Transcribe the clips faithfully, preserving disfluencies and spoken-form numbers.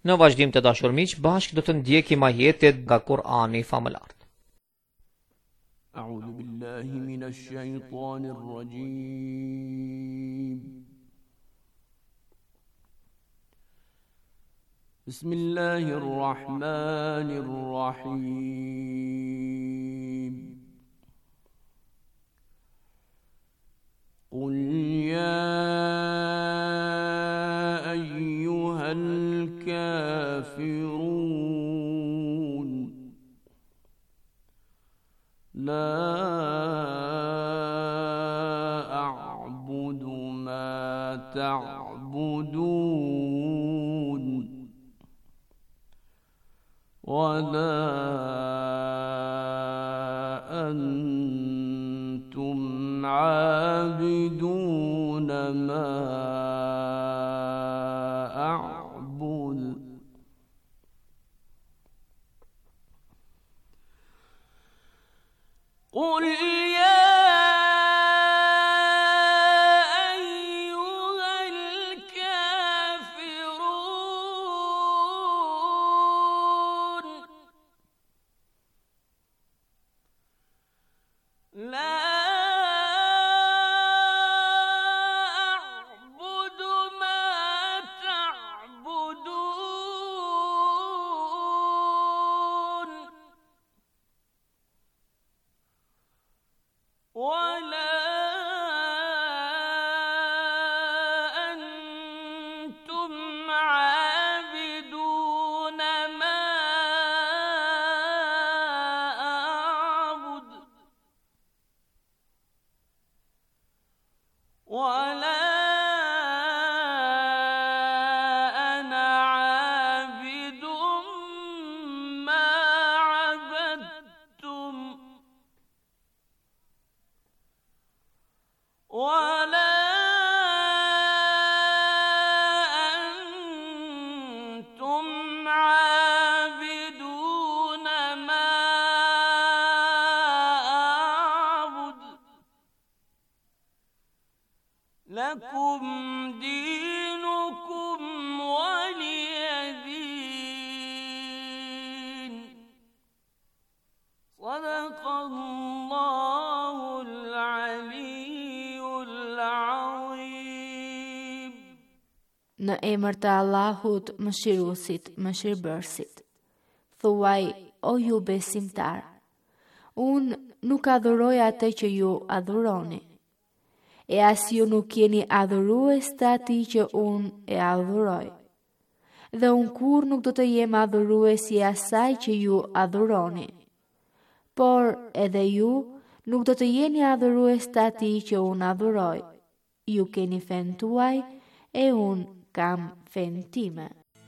Në vazhdim të dashur miq, bashkë do të ndjekim ajetet nga Kur'ani famëlar. أعوذ بالله من الشيطان الرجيم بسم الله الرحمن الرحيم قل يا أيها الكافرون لا أعبد ما تعبدون ولا أنتم عابدون ما أعبد قل يا أيها الكافرون لا أعبد ما تعبدون ولا أنتم عابدون ما أعبد ولا أنا عابد ما عبدتم ولا أنتم عابدون ما أعبد لكم دينكم ولي دين صدق الله العلي العظيم. Në emër të Allahut, Mëshiruesit, Mëshirbërësit. Thuaj, o ju besimtar, unë nuk adhuroj atë që ju adhuroni, e as ju nuk jeni adhurues të atij që unë e adhuroj. Dhe unë kur nuk do të jem adhurues i asaj që ju adhuroni, por edhe ju nuk do të jeni adhurues të atij që unë adhuroj. Ju keni fen tuaj e unë kam fen time.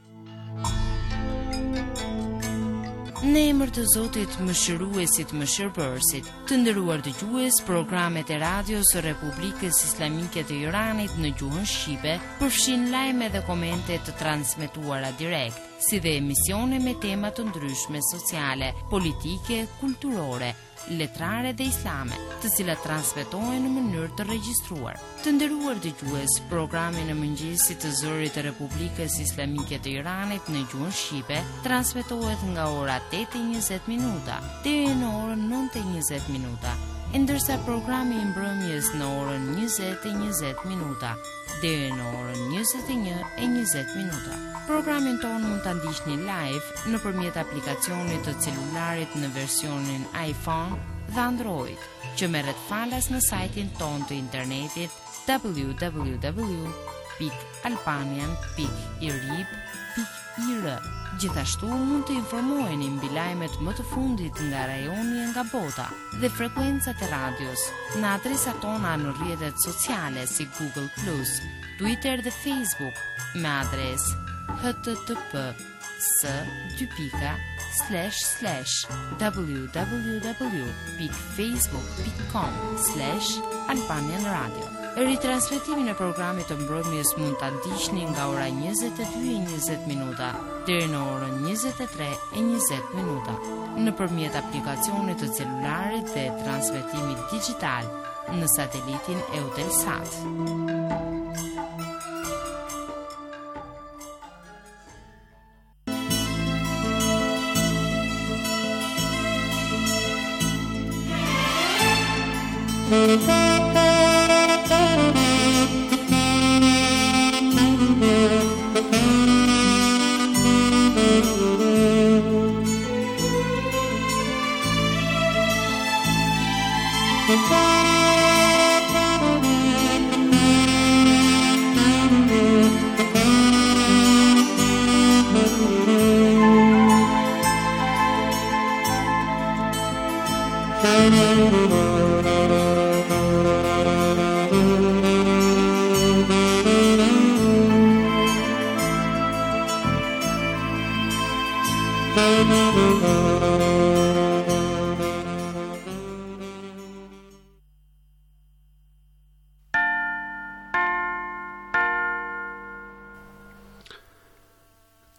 Në emër të Zotit, Mëshiruesit, Mëshirbërësit, të nderuar dëgjues, programet e radios së Republikës Islamike të Iranit në gjuhën shqipe përfshin lajme dhe komente të transmetuara direkt, si dhe emisione me tema të ndryshme sociale, politike, kulturore, letrare dhe islame, të cilat transmetohen në mënyrë të regjistruar. Të nderuar dëgjues, programi në mëngjesit të zërit të Republikës Islamike të Iranit në gjuhën shqipe transmetohet nga ora tetë e njëzet minuta deri në orën nëntë e njëzet minuta, ndërsa programi i mbrëmjes në orën njëzet e njëzet minuta deri në orën njëzet e një e njëzet minuta. Programin tonë mund ta ndiqni live nëpërmjet aplikacionit të celularit në versionin iPhone dhe Android, që merret falas në sajtin tonë të internetit w w w pikë albanian pikë irib pikë i r. Gjithashtu mund të informoheni mbi lajmet më të fundit nga rajoni e nga bota dhe frekuencat e radios në adresat tona në rrjetet sociale si Google Plus, Twitter dhe Facebook me adresë h t t p s dy pika slash slash w w w pikë facebook pikë com slash albanian radio. Ritransmetimin e programit të mbrëmjes mund ta ndiqni nga ora njëzet e dy e njëzet minuta deri në orën njëzet e tre e njëzet minuta nëpërmjet aplikacionit të celularit dhe transmetimit digjital në satelitin Eutelsat.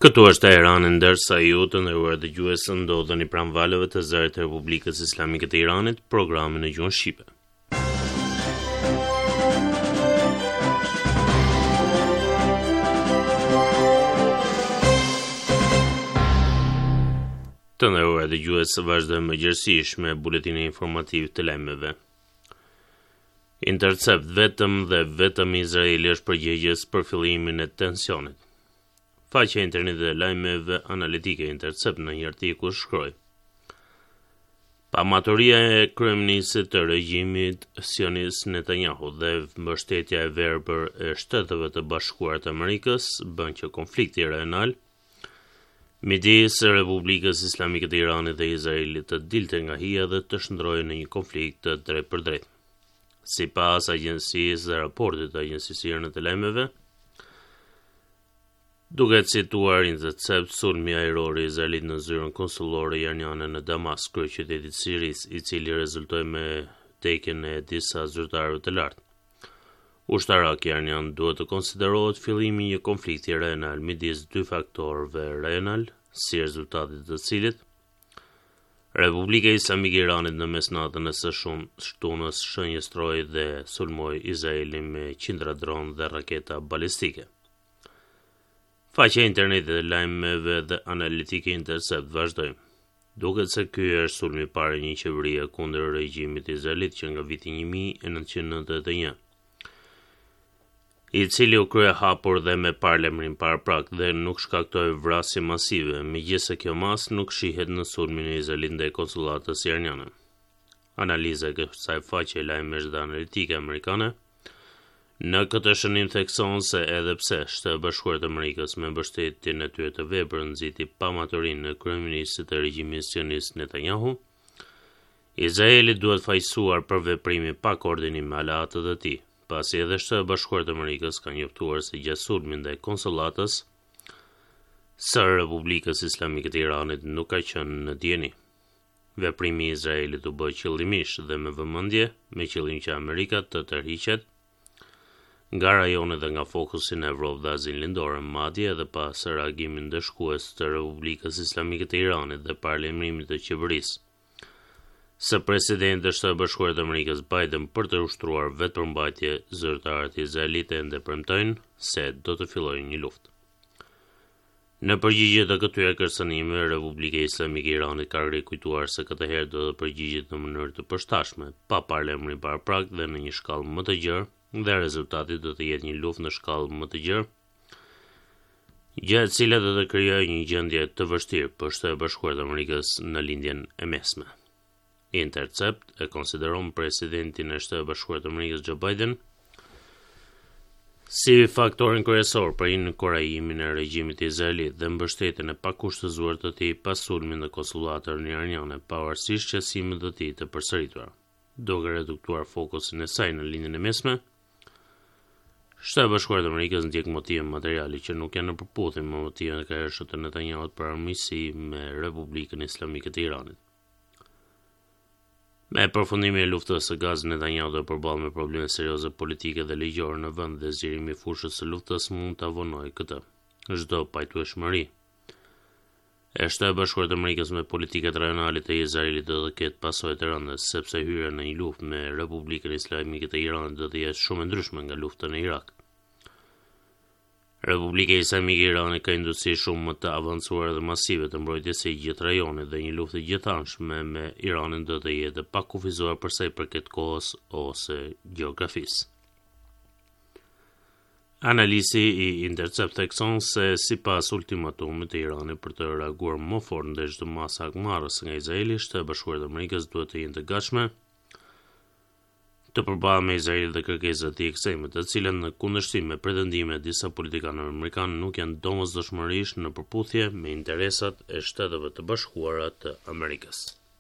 Këtu është Teherani, ndërsa ju të nderuar dëgjues ndodheni pranë valëve të zërit të Republikës Islamike të Iranit, programin në gjuhën shqipe. Të nderuar dëgjues, vazhdojmë mëngjesisht me buletinin informativ të lajmeve. Intercept vetëm dhe vetëm Izraeli është përgjegjës për fillimin e tensionit. Faqja e internetit e lajmeve analitike Intercept në një artikull shkroi: Pamatoria e kryeministit të regjimit sionist Netanyahu dhe mbështetja e verbër e Shteteve të Bashkuara të Amerikës bën që konflikti rajonal midis Republikës Islamike të Iranit dhe Izraelit të dilte nga hija dhe të shndrohej në një konflikt të drejtë për drejtë. Sipas agjencisë dhe raportit të agjencisë irane të lajmeve, duket cituar Intercept, sulmi ajror i Izraelit në zyrën konsullore iraniane në Damas, kryeqytetit Siris, i cili rezultoi me tekjen e disa zyrtarëve të lartë. Ushtarak iranian duhet të konsiderohet fillimi i një konflikti rajonal midis dy faktorëve rajonal, si rezultati të cilit Republika Islamike e Iranit në mesnatën e së shtunës shënjestroi dhe sulmoi Izraelin me qindra dronë dhe raketa balistike. Faqja e internetit e lajmeve dhe analitike Intercept vazhdoi: Duket se ky është sulmi i parë i një qeverie kundër regjimit izraelit që nga viti një mijë e nëntëqind e nëntëdhjetë e një, i cili u krye hapur dhe me parlemrin paraprak dhe nuk shkaktoi vrasje masive, megjithëse kjo mas nuk shihet në sulmin e Izraelit ndaj konsullatës iraniane. Analiza e kësaj faqe lajmesh dhe analitike amerikane në këtë shënim thekson se edhe pse Shtetet Bashkuara të Amerikës me mbështetjen e tyre të vepër nxiti pamatorinë e kryeministit të regjimit sionist Netanyahu, Izraeli duhet fajsuar për veprimi pa koordinim me aleatët e tij, pasi edhe Shtetet Bashkuara të Amerikës kanë njoftuar se gjatë sulmit ndaj konsullatës së Republikës Islamike të Iranit nuk ka qenë në dieni. Veprimi i Izraelit u bë qëllimisht dhe me vëmendje, me qëllim që Amerika të tërhiqet nga rajonet dhe nga fokusi në Evropë dhe Azinë Lindore, madje edhe pas reagimin ndëshkues të Republikës Islamike të Iranit dhe parlemrimit të qeverisë së presidentit të Shtetit Bashkuar të Amerikës Biden për të ushtruar vetëpërmbajtje, zyrtarët izraelite ende premtojnë se do të fillojë një luftë. Në përgjigje të këtyre kërcënimeve, Republika Islamike e Iranit ka rikujtuar se këtë herë do të përgjigjet në mënyrë të përshtatshme, pa parlemrin paraprak dhe në një shkallë më të gjerë, dhe rezultati do të jetë një luftë në shkallë më të gjerë, gjë e cila do të krijojë një gjendje të vështirë për Shtetet Bashkuara të Amerikës në lindjen e mesme. Intercept e konsideron presidentin e Shtetit Bashkuar të Amerikës Joe Biden si faktorin kryesor për inkurajimimin e regjimit izraelit dhe mbështetjen e pakushtëzuar të tij pas sulmit në konsullatën iraniane, pavarësisht qësimit të tij të përsëritura. Duke reduktuar fokusin e saj në lindjen e mesme, Shtetet Bashkuara të Amerikës ndjek motive materiale që nuk janë në përputhje me motivet e hershme të Netanyahut për armiqësi me Republikën Islamike të Iranit. Me përfundimin e luftës së Gazës, Netanyahu do përballë me probleme serioze politike dhe ligjore në vend dhe zgjerimi i fushës së luftës mund ta vonojë këtë. Çdo pajtueshmëri e Shtetit Bashkuar të Amerikës me politikat rajonale të Izraelit do të ketë pasojë të rënda, sepse hyrja në një luftë me Republikën Islamike të Iranit do të jetë shumë e ndryshme nga lufta në Irak. Republika Islamike e Iranit ka industri shumë më të avancuar dhe masive të mbrojtjes së gjithë rajonit dhe një luftë gjithanshme me Iranin do të jetë pa kufizuar për sa i përket kohës ose gjeografisë. Analizi i Intercept thekson se sipas ultimatumit të Iranit për të reaguar më fort ndaj çdo masa hakmarrëse nga Izraeli, Shtetet Bashkuara të Amerikës duhet të jenë të gatshme të përballë me Izrael dhe kërkesat e tij ekstreme, të cilat në kundërshtim me pretendimet e disa politikanë amerikanë nuk janë domosdoshmërisht në përputhje me interesat e Shteteve të Bashkuara të Amerikës.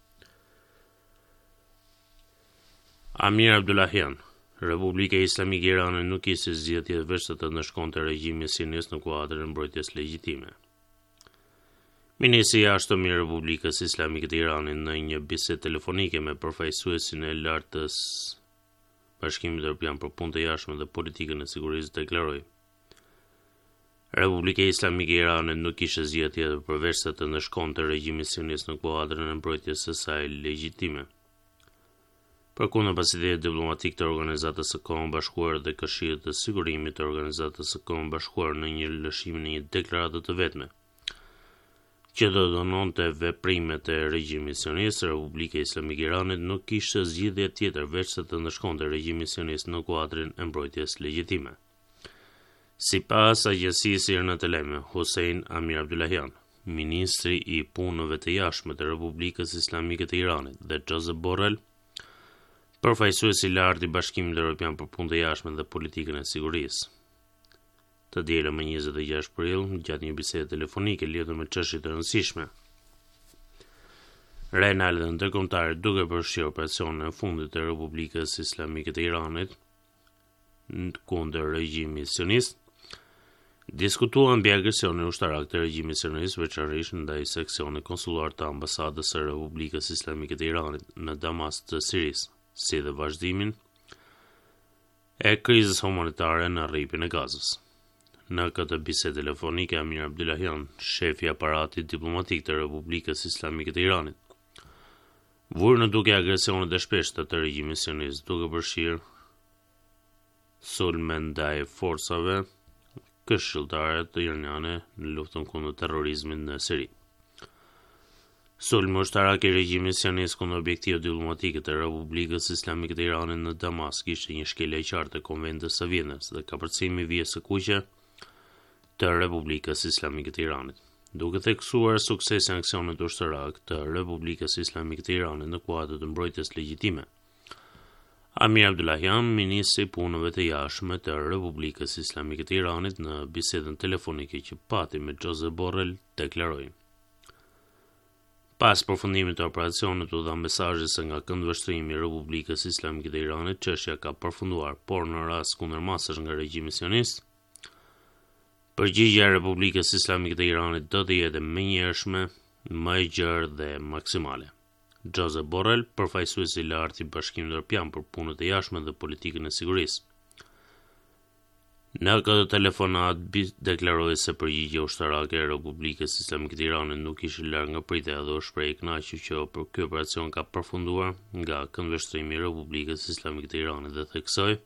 Amir Abdullahian, Republika Islamike e Iranit nuk kishte zgjedhje veç të ndëshkonte regjimin sionist në kuadrin e mbrojtjes legjitime. Ministri i jashtëm i Republikës Islamike të Iranit në një bisedë telefonike me përfaqësuesin e lartë të Bashkimit Evropian për punë të jashtme dhe politikën e sigurisë deklaroi: Republika Islamike e Iranit nuk kishte zgjedhje tjetër përveç se të ndëshkonte regjimin sionist në kuadrën e mbrojtjes së saj legjitime. Përkundër pasitetit diplomatik të Organizatës së Kombeve Bashkuara dhe Këshillit të Sigurimit të Organizatës së Kombeve Bashkuara në një lëshim në një deklaratë të vetme, që do dënonte veprimet e regjimit sionist, Republika Islamike e Iranit nuk kishte zgjidhje tjetër veç se të ndëshkonte regjimin sionist në kuadrin e mbrojtjes legjitime. Sipas agjencisë së të lajmeve, Hossein Amir Abdullahian, ministri i punëve të jashtme të Republikës Islamike të Iranit, dhe Josep Borrell, përfaqësuesi i lartë i Bashkimit Evropian për punë të jashtme dhe politikën e sigurisë, të dielën më njëzet e gjashtë prill, gjatë një bisede telefonike lidhur me çështje të rëndësishme. Renal dhe ndërkombëtare duke përfshirë operacionin e fundit të Republikës Islamike të Iranit kundër regjimit sionist, diskutuan mbi agresionin ushtarak të regjimit sionist, veçanërisht ndaj seksionit konsullar të ambasadës së Republikës Islamike të Iranit në Damas të Sirisë, si dhe vazhdimin e krizës humanitare në rripin e Gazës. Në këtë bisedë telefonike, Amir Abdullahian, shefi i aparatit diplomatik të Republikës Islamike të Iranit, vuri në duke agresionet e shpeshta të regjimit sionist, duke përfshirë sulme ndaj forcave këshilltare të iraniane në luftën kundër terrorizmit në Siri. Sulmi ushtarak i regjimit sionist kundër objektive diplomatike të Republikës Islamike të Iranit në Damask ishte një shkelje e qartë e Konventit të Vienës dhe kapërcimi i vijës së kuqe të Republikës Islamike të Iranit, duke theksuar suksesin e aksionit ushtarak të Republikës Islamike të Iranit në kuadër të mbrojtjes legjitime. Amir Abdullahian, ministri i punëve të jashtme të Republikës Islamike të Iranit, në bisedën telefonike që pati me Josep Borrell, deklaroi: Pas përfundimit të operacionit u dha mesazhe se nga këndvështrimi i Republikës Islamike të Iranit, çështja ka përfunduar, por në rast kundërmasësh nga regjimi sionist, përgjigjja e Republikës Islamike të Iranit do të jetë menjëhershme, më e gjerë dhe maksimale. Josep Borrell, përfaqësuesi i lartë i Bashkimit Evropian për punët e jashtme dhe politikën e sigurisë, në këtë telefonat deklaroi se përgjigjja ushtarake e Republikës Islamike të Iranit nuk ishte larg nga pritja dhe u shpreh i kënaqur që për ky operacion ka përfunduar nga këndvështrimi i Republikës Islamike të Iranit dhe theksoi: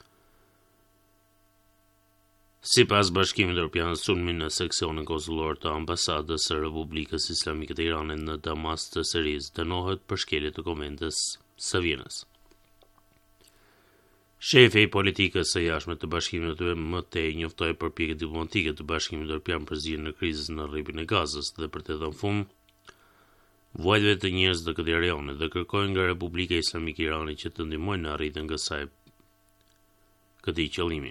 Sipas Bashkimit Evropian, sulmi në seksionin konsullor të ambasadës së Republikës Islamike të Iranit në Damas të Sirisë dënohet për shkelje të Konventës së Vienës. Shefi i politikës së jashtme të Bashkimit Evropian më tej njoftoi përpjekjet diplomatike të Bashkimit Evropian për zgjidhjen e krizës në rripin e Gazës dhe për të dhënë fund vuajtjeve të njerëzve të këtij rajoni dhe kërkoi nga Republika Islamike e Iranit që të ndihmojë në arritjen e kësaj këtij qëllimi.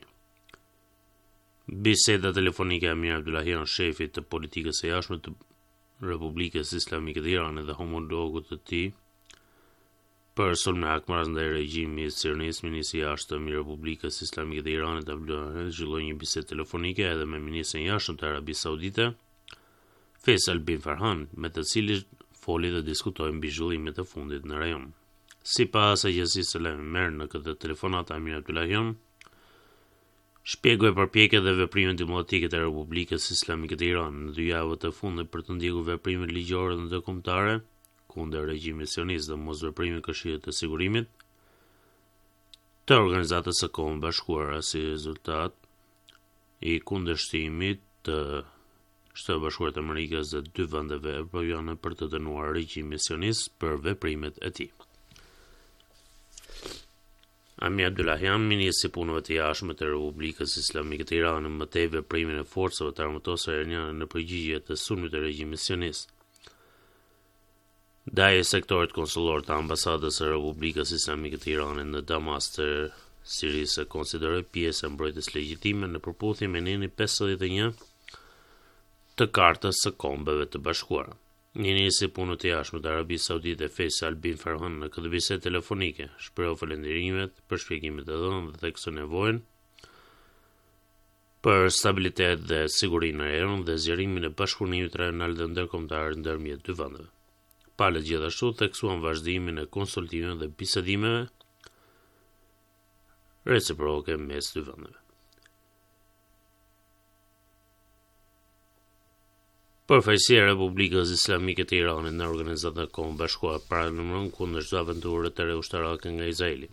Biseda telefonike e Amir Abdullahian, shefi të politikës së jashtme të Republikës Islamike të Iranit dhe homologut të tij për sulme hakmarrës ndaj regjimit sionist, ministri i jashtëm i Republikës Islamike të Iranit Abdullahian zhvilloi një bisedë telefonike edhe me ministrin e jashtëm të Arabisë Saudite, Faisal bin Farhan, me të cilin foli dhe diskutoi mbi zhvillimet e fundit në rajon. Sipas agjencisë së lajmeve në këtë telefonat, Amir Abdullahian shpjegoi përpjekjet dhe veprimet diplomatike të Republikës Islamike të Iranit në dy javët e fundit për të ndjekur veprimet ligjore dhe ndërkombëtare kundër regjimit sionist dhe mosveprimin e Këshillit të Sigurimit të Organizatës së Kombeve Bashkuara si rezultat i kundërshtimit të Shtetit Bashkuar të Amerikës dhe dy vendeve evropiane për të dënuar regjimin sionist për veprimet e tij. Amir Abdullahian, ministri i punëve të jashtme të Republikës Islamike të Iranit, më tej veprimin e forcave të armëtosura iraniane në përgjigje të sulmit të regjimit sionist ndaj sektorit konsullor të ambasadës së Republikës Islamike të Iranit në Damas të Sirisë, konsideroi pjesë e mbrojtjes legjitime në përputhje me N pesëdhjetë e një të Kartës së Kombeve të Bashkuara. Ministri i punëve të jashtme të Arabisë Saudite, Faisal bin Farhan, në këtë bisedë telefonike shprehu falënderimet për shpjegimet e dhëna dhe theksoi nevojën për stabilitet dhe siguri në rajon dhe zgjerimin e bashkëpunimit rajonal dhe ndërkombëtar ndërmjet dy vendeve. Palët gjithashtu theksuan vazhdimin e konsultimeve dhe bisedimeve reciproke mes dy vendeve. Përfaqësia e Republikës Islamike të Iranit në Organizatën e Kombeve Bashkuara paralajmëron kundër çdo aventure të re ushtarake nga Izraeli.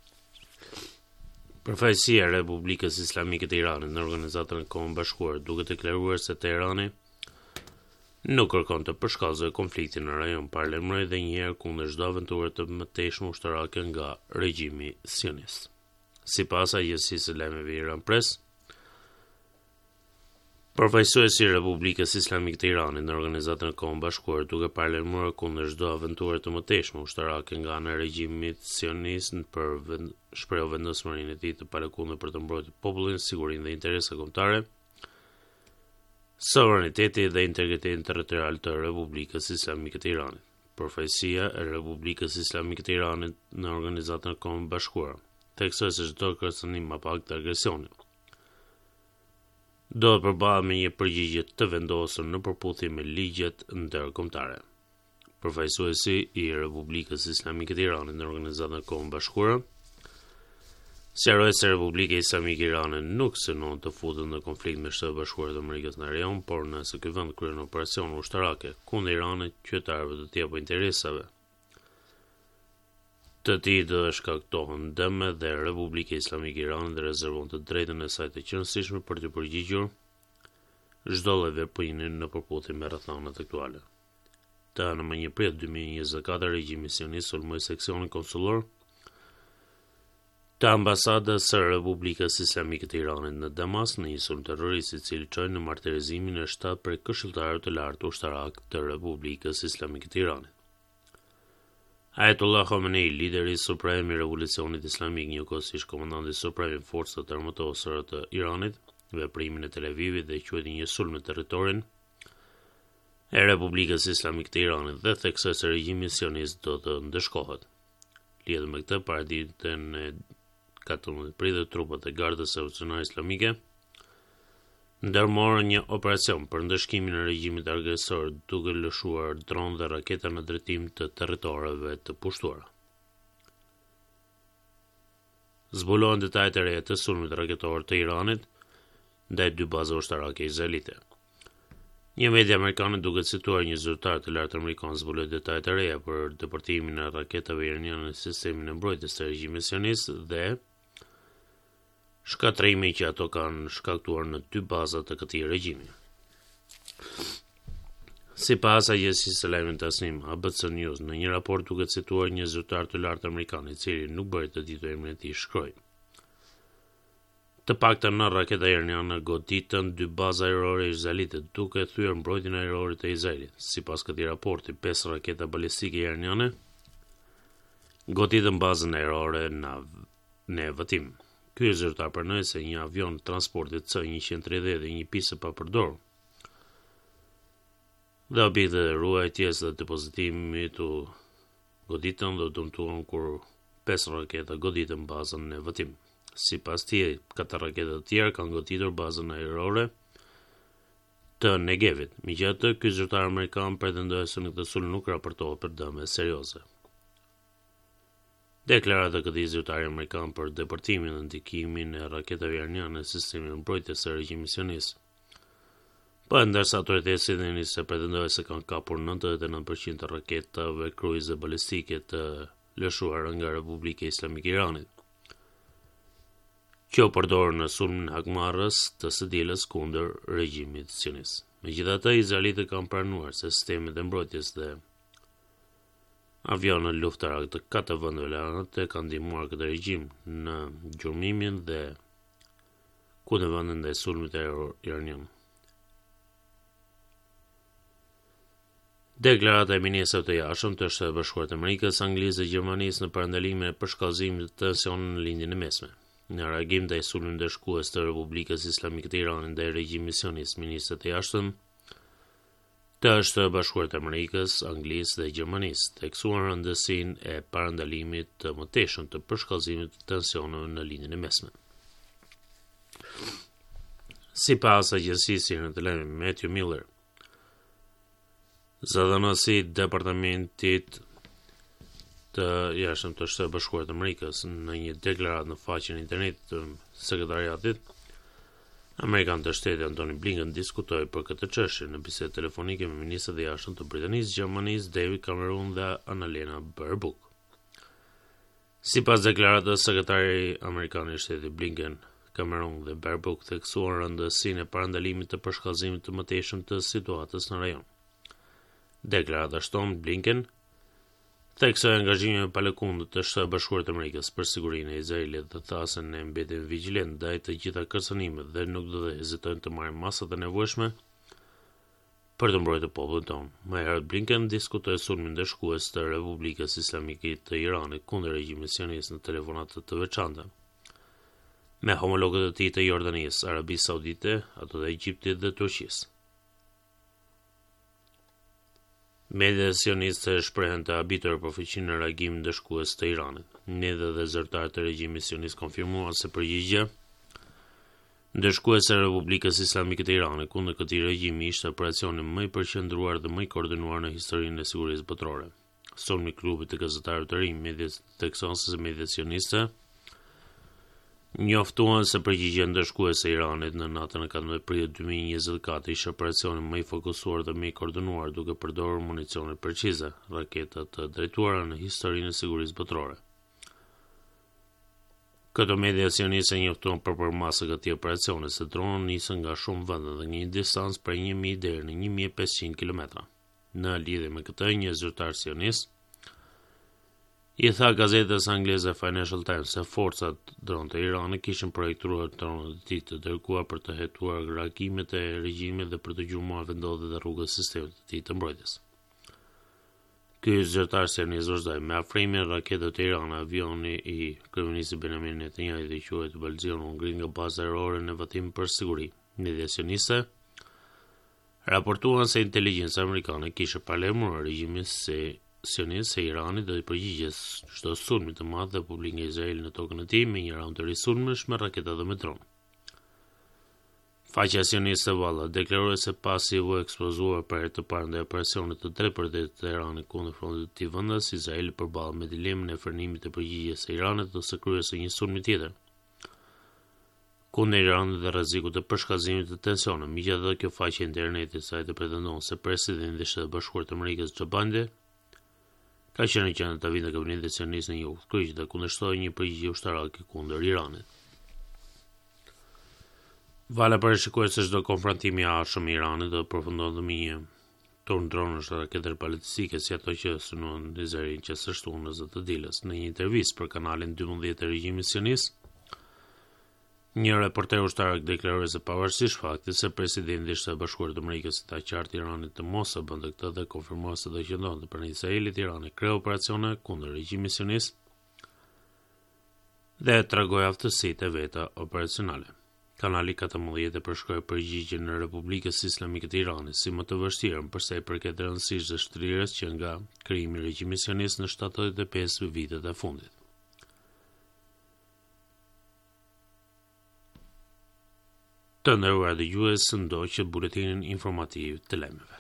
Përfaqësia e Republikës Islamike të Iranit në Organizatën e Kombeve Bashkuara duke deklaruar se Teherani nuk kërkon të përshkallëzojë konfliktin në rajon, paralajmëroi edhe një herë kundër çdo aventure të mëtejshme ushtarake nga regjimi sionist. Sipas agjencisë së lajmeve Iran Press, përfaqësuesi i Republikës Islamike të Iranit në Organizatën e Kombeve Bashkuara duke paralajmëruar kundër çdo aventure të mëtejshme ushtarake nga ana e regjimit sionist për vend, shprehë vendosmërinë e tij të palëkundur për të mbrojtur popullin, sigurinë dhe interesat kombëtare, sovraniteti dhe integritetin territorial të Republikës Islamike të Iranit. Përfaqësia e Republikës Islamike të Iranit në Organizatën e Kombeve Bashkuara theksoi se çdo kërcënim apo akt agresionit do të përballet me një përgjigje të vendosur në përputhje me ligjet ndërkombëtare. Përfaqësuesi i Republikës Islamike të Iranit në Organizatën e Kombeve Bashkuara sqaroi se Republika Islamike e Iranit nuk synon të futet në konflikt me Shtetet Bashkuara të Amerikës në rajon, por nëse ky vend kryen operacione ushtarake kundër Iranit, qytetarëve të tij apo interesave të tij do të shkaktohen dëme dhe Republika Islamike e Iranit dhe rezervon të drejtën e saj të qëndrueshme për të përgjigjur çdo lloj veprimi në përputhje me rrethanat aktuale. Të në më një prill dy mijë e njëzet e katër regjimi sionist sulmoi seksionin konsullor të ambasadës së Republikës Islamike të Iranit në Damas në një sulm terrorist i cili çoi në martirizimin e shtatë prej këshilltarëve të lartë ushtarak të Republikës Islamike të Iranit. Ayatollah Khamenei, lideri suprem i revolucionit islamik, njëkohësisht komandanti suprem i forcave armatosore të Iranit, veprimin e Tel Avivit dhe quajti një sulm në territorin e Republikës Islamike të Iranit dhe theksoi se regjimi sionist do të ndëshkohet. Lidhur me këtë, paraditën e katërmbëdhjetë prillit trupat e Gardës Revolucionare Islamike ndërmorën një operacion për ndëshkimin e regjimit agresor duke lëshuar dronë dhe raketa në drejtim të territoreve të pushtuara. Zbulohen detajet e reja të sulmit raketor të Iranit ndaj dy baza ushtarake izraelite. Një media amerikane duke cituar një zyrtar të lartë amerikan zbuloi detajet e reja për depërtimin e raketave iraniane në sistemin e mbrojtjes të regjimit sionist dhe shkatrimi që ato kanë shkaktuar në dy baza të këtij regjimi. Sipas agjencisë së lajmeve Tasnim, A B C News, në një raport duke cituar një zyrtar të lartë amerikan, i cili nuk bëri të ditur emrin e tij, shkroi: Të paktën në raketa iraniane goditën dy baza ajrore izraelite duke thyer mbrojtjen ajrore të Izraelit. Sipas këtij raporti, pesë raketa balistike iraniane goditën bazën ajrore në Vatim. Ky zyrtar pranoi se një avion transporti C njëqind e tridhjetë dhe një pisë pa përdorur dhe objekte e ruajtjes dhe depozitimit u goditën dhe dëmtuan kur pesë raketa goditën bazën në Vatim. Sipas tij, katër raketa të tjera kanë goditur bazën ajrore të Negevit. Megjithatë, ky zyrtar amerikan pretendoi se në këtë sulm nuk raportohet për dëme serioze. Deklarata e këtij zyrtari amerikan për deportimin dhe ndikimin e raketave iraniane në sistemin e mbrojtjes së regjimit sionist. Po ndërsa autoritetet sioniste pretendojnë se kanë kapur nëntëdhjetë e nëntë përqind të raketave kruize balistike të lëshuara nga Republika Islamike e Iranit, që u përdorën në sulmin e hakmarrës të së dielës kundër regjimit sionist. Megjithatë, izraelitët kanë pranuar se sistemet e mbrojtjes dhe avionët luftarak të katër vendeve lart kanë ndihmuar këtë regjim në gjurmëtimin dhe kundërvendjen ndaj sulmit ajror iranian. Deklarata e ministrave të jashtëm të Shtetit Bashkuar të Amerikës, Anglisë dhe Gjermanisë në parandalimin e përshkallëzimit të tensionit në lindjen e mesme. Në reagim ndaj sulmit ndëshkues të Republikës Islamike të Iranit ndaj regjimit sionist, ministrat e jashtëm të Shtetit Bashkuar të Amerikës, Anglisë dhe Gjermanisë theksuan rëndësinë e parandalimit të mëtejshëm të përshkallëzimit të tensioneve në lindjen e mesme. Sipas agjencisë të lajmeve Matthew Miller, zëdhënësi i departamentit të jashtëm të Shtetit Bashkuar të Amerikës në një deklaratë në faqen e internetit të sekretariatit, Amerikanët e Shtetit Antony Blinken diskutoi për këtë çështje në bisedë telefonike me ministrat e jashtëm të Britanisë, Gjermanisë, David Cameron dhe Annalena Baerbock. Sipas deklaratës së sekretarit amerikan i Shtetit Blinken, Cameron dhe Baerbock theksuan rëndësinë e parandalimit të përshkallëzimit të mëtejshëm të situatës në rajon. Deklarata shton Blinken theksoi angazhimin e palëkundët të Shtetit Bashkuar të Amerikës për sigurinë e Izraelit dhe tha se ne mbetemi vigjilent ndaj të gjitha kërcënimet dhe nuk do të hezitojmë të marrim masat e nevojshme për të mbrojtur popullin tonë. Më herët Blinken diskutoi sulmin ndeshkues të Republikës Islamike të Iranit kundër regjimit sionist në telefonata të veçanta me homologët e tij të Jordanisë, Arabisë Saudite, ato të Egjiptit dhe Turqisë. Media sioniste shprehen të habitur për fuqinë në reagimin ndeshkues të Iranit. Media dhe zyrtarët e regjimit sionist konfirmuan se përgjigjja ndeshkuese e Republikës Islamike të Iranit kundër këtij regjimi ishte operacioni më i përqendruar dhe më i koordinuar në historinë e sigurisë botërore. Sulmi i klubit të gazetarëve të rinj, media teksase se media sioniste njoftuan se përgjigjja ndeshkuese e Iranit në natën e katërmbëdhjetë prill dy mijë e njëzet e katër ishte operacioni më i fokusuar dhe më i koordinuar duke përdorur municione precize, raketa të drejtuara në historinë e sigurisë botërore. Këto media sioniste njoftuan për përmasë këtij operacioni se dronë nisën nga shumë vende dhe nga një distancë prej një mijë deri në një mijë e pesëqind kilometra. Në lidhje me këtë, një zyrtar sionist i tha gazetës angleze Financial Times se forcat dronë të Iranit kishin projektuar dronët e tij të dërguar për të hetuar reagimet e regjimit dhe për të gjurmuar vendodhjet dhe rrugët e sistemit të tij të mbrojtjes. Ky zyrtar sionist vazhdoi me afrimin e raketave të Iranit, avioni i kryeministit Benjamin Netanyahu i quajtur Balzion u ngrit nga baza aerore në Vatim për siguri. Media sioniste raportuan se inteligjenca amerikane kishte palëmuar regjimin se sionist se Irani do të përgjigjes çdo sulmi të madh dhe publik nga Izraeli në tokën e tij me një raund të ri sulmesh me raketa dhe me dronë. Faqja sioniste Walla deklaroi se pasi u eksplozuar për herë të parë ndaj operacionit të drejtpërdrejtë të Iranit kundër frontit të këtij vendas, Izraeli përballë me dilemën e frenimit të përgjigjes së Iranit ose kryesë një sulmi tjetër kundër Iranit dhe rrezikut të përshkallëzimit të tensioneve. Megjithatë, kjo faqe e internetit saj të pretendon se presidenti i Shtetit Bashkuar të Amerikës Joe Biden ka qenë që në të vitë në kabinetit sionist në një udhëheqje dhe kundërshtoi një përgjigje ushtarake kundër Iranit. Vala parashikoi se çdo konfrontimi i arshëm i Iranit do të përfundonte me një turn dronësh dhe rakete balistike si ato që synuan Izraelin që së shtunës të dilës. Në një intervistë për kanalin dymbëdhjetë të regjimit sionist, një reporter ushtarak deklaroi se pavarësisht faktit se presidenti i Shtetit Bashkuar të Amerikës i tha qartë Iranit të mos e bënte këtë dhe konfirmoi se do qëndronte pranë Izraelit, Irani kreu operacione kundër regjimit sionist dhe tregoi aftësitë e veta operacionale. Kanali katërmbëdhjetë përshkroi përgjigjen në Republikës Islamike të Iranit si më të vështirën përsa i përket rëndësisë dhe shtrirjes që nga krijimi i regjimit sionist në shtatëdhjetë e pesë vitet e fundit. Të nderuar dëgjues, ndoqët buletinin informativ të lajmeve.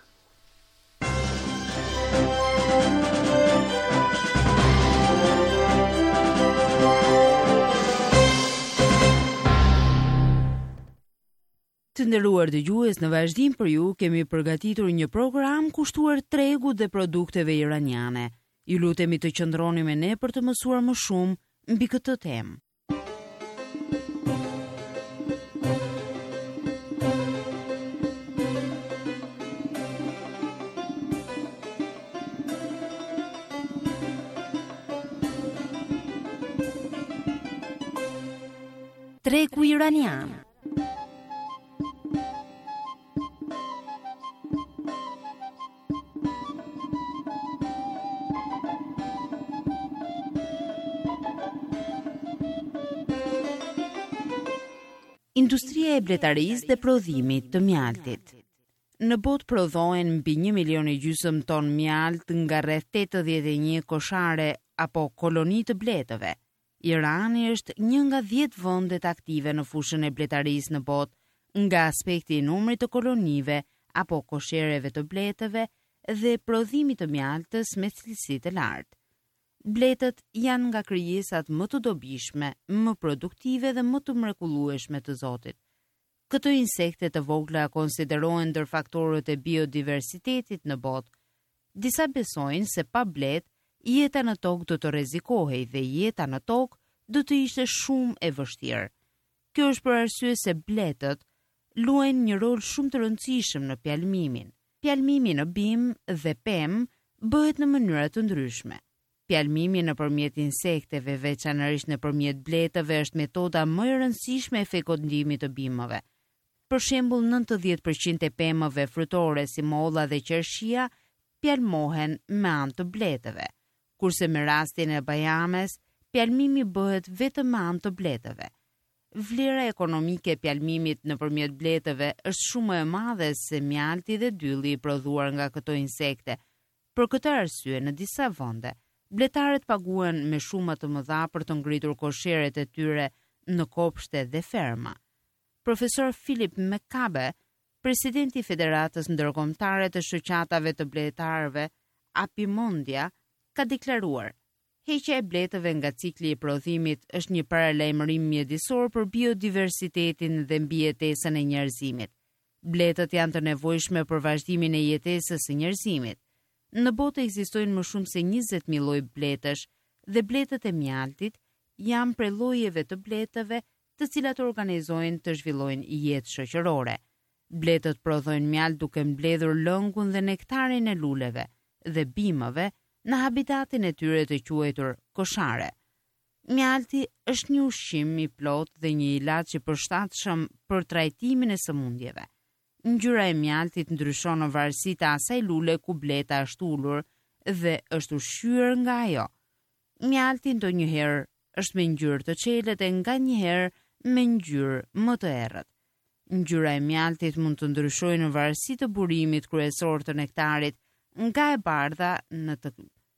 Të nderuar dëgjues, në vazhdim për ju kemi përgatitur një program kushtuar tregut dhe produkteve iraniane. Ju lutemi të qëndroni me ne për të mësuar më shumë mbi këtë temë. Tregu iranian. Industria e bletarisë dhe prodhimit të mjaltit. Në botë prodhohen mbi një milion e gjysmë ton mjalt nga rreth tetëdhjetë e një koshare apo koloni të bletëve. Irani është një nga dhjetë vendet aktive në fushën e bletarisë në botë nga aspekti i numrit të kolonive apo koshereve të bletëve dhe prodhimit të mjaltës me cilësi të lartë. Bletët janë nga krijesat më të dobishme, më produktive dhe më të mrekullueshme të Zotit. Këto insekte të vogla konsiderohen ndër faktorët e biodiversitetit në botë. Disa besojnë se pa bletë, jeta në tokë do të rrezikohej dhe jeta në tokë do të ishte shumë e vështirë. Kjo është për arsye se bletët luajnë një rol shumë të rëndësishëm në pjalmimin. Pjalmimi në bimë dhe pemë bëhet në mënyra të ndryshme. Pjalmimi nëpërmjet insekteve, veçanërisht nëpërmjet bletëve, është metoda më e rëndësishme e fekondimit të bimëve. Për shembull, nëntëdhjetë përqind e pemëve frutore si molla dhe qershia pjalmohen me anë të bletëve, kurse me rastin e bajames, pjalmimi bëhet vetëm me anë të bletëve. Vlera ekonomike e pjalmimit nëpërmjet bletëve është shumë e madhe se mjalti dhe dylli i prodhuar nga këto insekte. Për këtë arsye, në disa vende, bletarët paguhen me shuma të mëdha për të ngritur kosheret e tyre në kopshte dhe ferma. Profesor Philip McCabe, presidenti i Federatës Ndërkombëtare të Shoqatave të Bletarëve, Apimondia, ka deklaruar: heqja e bletëve nga cikli i prodhimit është një paralajmërim mjedisor për biodiversitetin dhe mbijetesën e njerëzimit. Bletët janë të nevojshme për vazhdimin e jetesës së njerëzimit. Në botë ekzistojnë më shumë se njëzet mijë lloj bletësh dhe bletët e mjaltit janë prej llojeve të bletëve të cilat organizojnë të zhvillojnë jetë shoqërore. Bletët prodhojnë mjalt duke mbledhur lëngun dhe nektarin e luleve dhe bimëve në habitatin e tyre të quajtur koshare. Mjalti është një ushqim i plot dhe një ilaç i përshtatshëm për trajtimin e sëmundjeve. Ngjyra e mjaltit ndryshon në varësi të asaj lule ku bleta është ulur dhe është ushqyer nga ajo. Mjalti ndonjëherë është me ngjyrë të qelet e nganjëherë me ngjyrë më të errët. Ngjyra e mjaltit mund të ndryshojë në varësi të burimit kryesor të nektarit, nga e bardha në të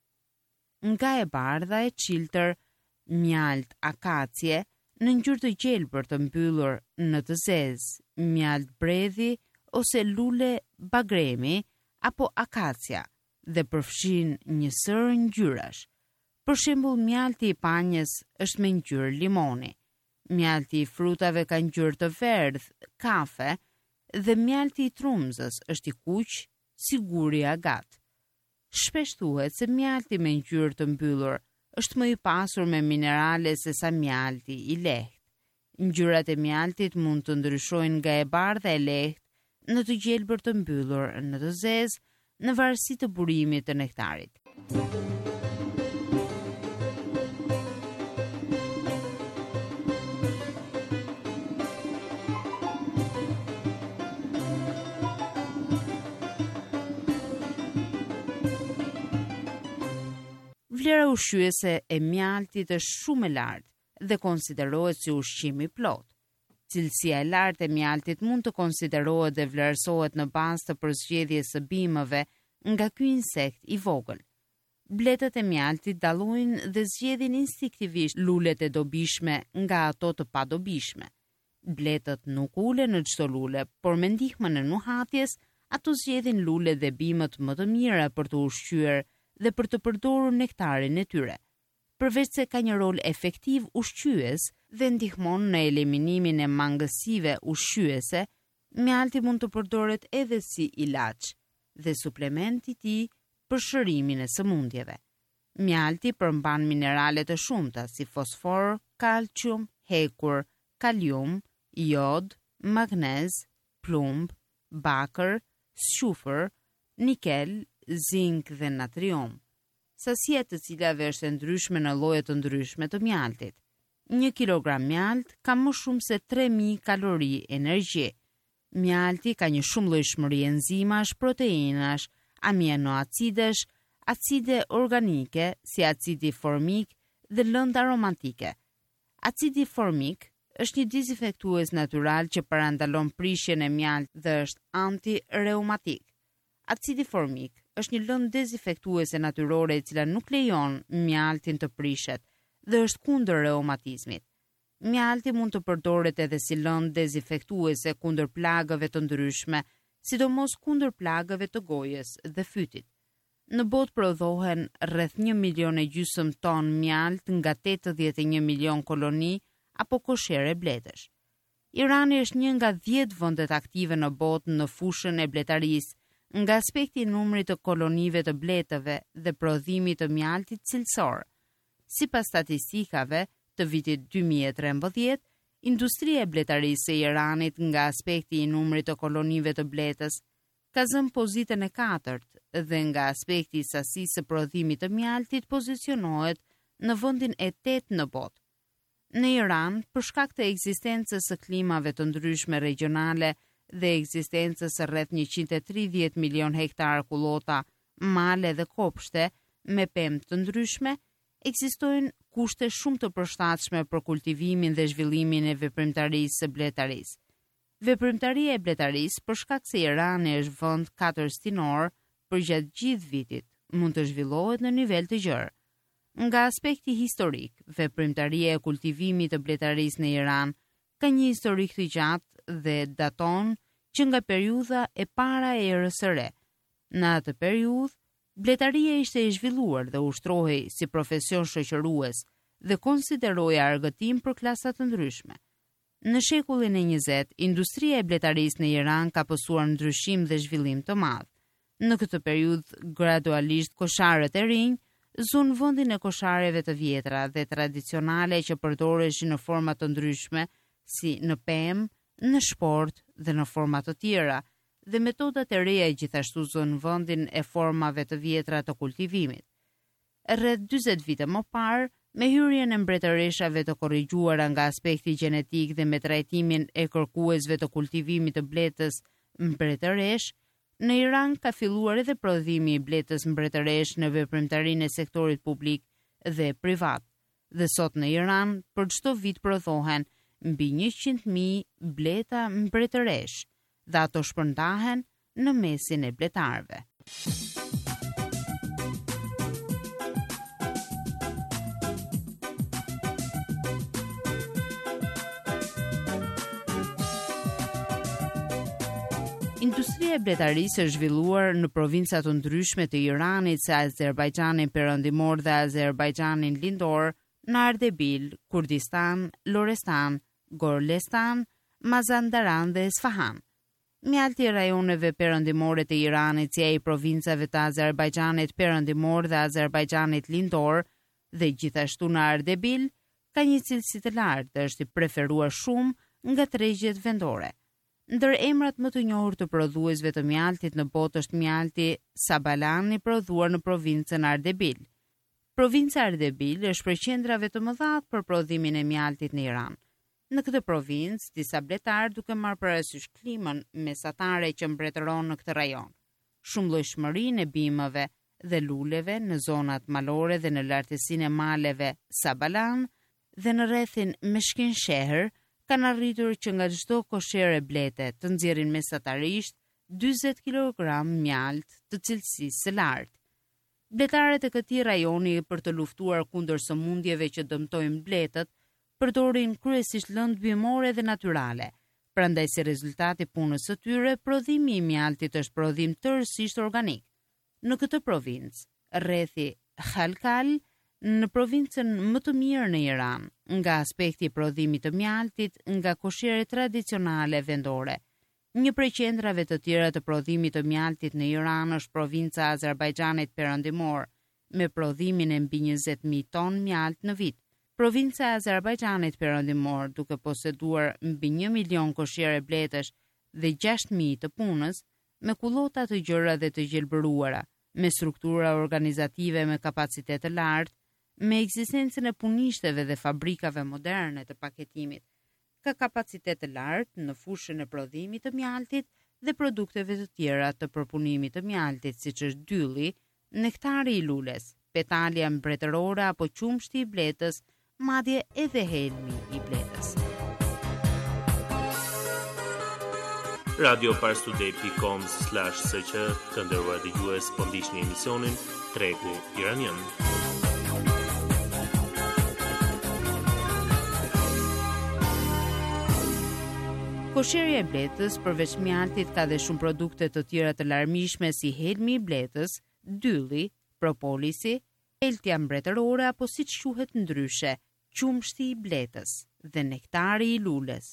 nga e bardha e çiltër, mjalt akacie në ngjyrë të gjelbër të mbyllur në të zezë, mjalt bredhi ose lule bagremi apo akacia dhe përfshin një sër ngjyrash. Për shembull, mjalti i panjës është me ngjyrë limoni. Mjalti i frutave ka ngjyrë të verdh, kafe, dhe mjalti i trumzës është i kuq, si guri agat. Shpesh thuhet se mjalti me ngjyrë të mbyllur është më i pasur me minerale se sa mjalti i lehtë. Ngjyrat e mjaltit mund të ndryshojnë nga e bardha e lehtë në të gjelbër të mbyllur në të zezë në varësi të burimit të nektarit. Vlera ushqyese e mjaltit është shumë e lartë dhe konsiderohet si ushqim i plot. Cilësia e lartë e mjaltit mund të konsiderohet dhe vlerësohet në bazë të përzgjedhjes së bimëve nga ky insekt i vogël. Bletët e mjaltit dallojnë dhe zgjedhin instinktivisht lulet e dobishme nga ato të padobishme. Bletët nuk ulen në çdo lule, por me ndihmën e nuhatjes, ato zgjedhin lule dhe bimët më të mira për të ushqyer dhe për të përdorur nektarin e tyre. Përveç se ka një rol efektiv ushqyes dhe ndihmon në eliminimin e mangësive ushqyese, mjalti mund të përdoret edhe si ilaç dhe suplement i tij për shërimin e sëmundjeve. Mjalti përmban minerale të shumta si fosfor, kalcium, hekur, kalium, jod, magnez, plumb, bakër, shufër, nikel, zink dhe natrium, sasia të cilave është e ndryshme në lloje të ndryshme të mjaltit. Një kilogram mjalt ka më shumë se tre mijë kalori energji. Mjalti ka një shumëllojshmëri enzimash, proteinash, aminoacidesh, acide organike si acidi formik dhe lëndë aromatike. Acidi formik është një dezinfektues natyral që parandalon prishjen e mjaltit dhe është antireumatik. Acidi formik është një lëndë dezinfektuese natyrore e cila nuk lejon mjaltin të prishet dhe është kundër reumatizmit. Mjalti mund të përdoret edhe si lëndë dezinfektuese kundër plagëve të ndryshme, sidomos kundër plagëve të gojës dhe fytit. Në botë prodhohen rreth një milion e gjysmë ton mjalt nga tetëdhjetë e një milion koloni apo koshere bletësh. Irani është një nga dhjetë vendet aktive në botë në fushën e bletarisë, nga aspekti i numrit të kolonive të bletëve dhe prodhimit të mjaltit cilësor. Sipas statistikave të vitit dy mijë e trembëdhjetë, industria e bletarisë e Iranit nga aspekti i numrit të kolonive të bletës ka zënë pozitën e katërt dhe nga aspekti i sasisë së prodhimit të mjaltit pozicionohet në vendin e tetë në botë. Në Iran, për shkak të ekzistencës së klimave të ndryshme regionale dhe ekzistencës së rreth njëqind e tridhjetë milion hektar kullota, male dhe kopshte me pemë të ndryshme, ekzistojnë kushte shumë të përshtatshme për kultivimin dhe zhvillimin e veprimtarisë së bletarisë. Veprimtaria e bletarisë, për shkak se Irani është vend katërstinor përgjatë gjithë vitit, mund të zhvillohet në nivel të gjerë. Nga aspekti historik, veprimtaria e kultivimit të bletarisë në Iran ka një historik të gjatë dhe daton që nga periudha e para e erës së re. Në atë periudhë, bletaria ishte e zhvilluar dhe ushtrohej si profesion shoqërues dhe konsiderohej argëtim për klasa të ndryshme. Në shekullin e njëzet, industria e bletarisë në Iran ka pasur ndryshim dhe zhvillim të madh. Në këtë periudhë, gradualisht kosharët e rinj zunë vendin e koshareve të vjetra dhe tradicionale që përdoreshin në forma të ndryshme, si në pemë, në shport dhe në forma të tjera, dhe metodat e reja gjithashtu zunë vendin e formave të vjetra të kultivimit. Rreth dyzet vite më parë, me hyrjen e mbretëreshave të korrigjuara nga aspekti gjenetik dhe me trajtimin e kërkuesve të kultivimit të bletës mbretëresh, në Iran ka filluar edhe prodhimi i bletës mbretëresh në veprimtarinë e sektorit publik dhe privat. Dhe sot në Iran, për çdo vit prodhohen mbi njëqind mijë bleta mbretëresh, dhe ato shpërndahen në mesin e bletarëve. Industria e bletarisë është zhvilluar në provinca të ndryshme të Iranit, si Azerbajxhanin perëndimor dhe Azerbajxhanin lindor, në Ardebil, Kurdistan, Lorestan, Gorlestan, Mazandaran dhe Isfahan. Mjalti i rajoneve perëndimore të Iranit, si ai i provincave të Azerbajxhanit perëndimor dhe Azerbajxhanit lindor dhe gjithashtu në Ardebil, ka një cilësi të lartë dhe është i preferuar shumë nga tregjet vendore. Ndër emrat më të njohur të prodhuesve të mjaltit në botë është mjalti Sabalan, i prodhuar në provincën Ardebil. Provinca Ardebil është për qendrave të mëdha për prodhimin e mjaltit në Iran. Në këtë provincë, disa bletarë duke marrë parasysh klimën mesatare që mbretëron në këtë rajon, shumëllojshmërinë e bimëve dhe luleve në zonat malore dhe në lartësinë e maleve Sabalan dhe në rrethin Meshkinshehr, kanë arritur që nga çdo koshere blete të nxjerrin mesatarisht dyzet kilogram mjalt të cilësisë së lartë. Bletarët e këtij rajoni për të luftuar kundër sëmundjeve që dëmtojnë bletët, përdorin kryesisht lëndë bimore dhe natyrale. Prandaj si rezultati punës së tyre, prodhimi i mjaltit është prodhim tërësisht organik. Në këtë provincë, rrethi Khalkal, në provincën më të mirë në Iran, nga aspekti i prodhimit të mjaltit nga koshere tradicionale vendore. Një prej qendrave të tjera të prodhimit të mjaltit në Iran është provinca Azerbajxhanit perëndimor, me prodhimin e mbi njëzet mijë ton mjalt në vit. Provinca e Azerbajxhanit perëndimor, duke poseduar mbi një milion koshere bletësh dhe gjashtë mijë të punës, me kullota të gjëra dhe të gjelbëruara, me struktura organizative me kapacitet të lartë, me ekzistencën e punishteve dhe fabrikave moderne të paketimit, ka kapacitet të lartë në fushën e prodhimit të mjaltit dhe produkteve të tjera të përpunimit të mjaltit, siç është dylli, nektari i lules, petalia mbretërore apo qumshti i bletës, madje edhe helmi i bletës. radio parstuday dot com slash s q të nderuar dëgjues, po ndiqni emisionin Tregu Iranian. Kosherja e bletës, përveç mjaltit, ka dhe shumë produkte të tjera të larmishme si helmi i bletës, dylli, propolisi, eltja mbretërore apo siç quhet ndryshe, qumshti i bletës dhe nektari i lules.